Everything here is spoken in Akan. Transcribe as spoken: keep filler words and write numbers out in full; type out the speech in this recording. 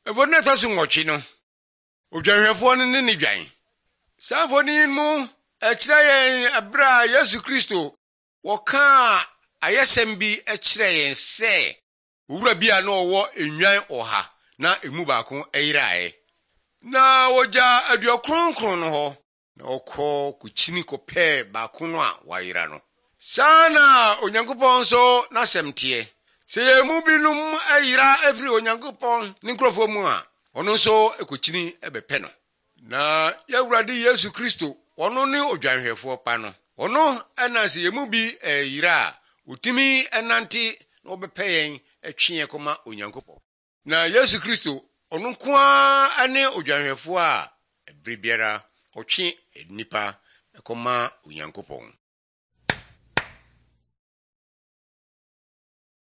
Efo na tasu nwɔtwe no. Odwanhwɛfo no ne ne dwan. Sanfo ni mu ɛkyerɛ yɛn abra Yesu Kristo wɔka ayɛsɛm bi ɛkyerɛ yɛn sɛ owura bi a no ɔwɔ enwan ɔha na emu baako ɛyirae. Na wogya aduokronkron no hɔ na ɔkɔ kukyini kɔpɛ baako no a wayira no. Sana Onyankopɔn so n'asɛmteɛ. Sɛ yɛmu binom ayira afiri Onyankopɔn ne nkurɔfo mu a ɔno nso ekokyini ɛbɛpɛ no. Na yɛwurade Yesu Kristo ɔno ne odwanhwɛfo pa no. Ɔno ɛna sɛ yɛmu bi ayira a otimi ɛnante na ɔbɛpɛ yɛn ɛtwe kɔma Onyankopɔn. Na Yesu Kristo ɔno koa ane odwanhwɛfo a ɛbere biara ɔtwe nipa ɛkɔma Onyankopɔn.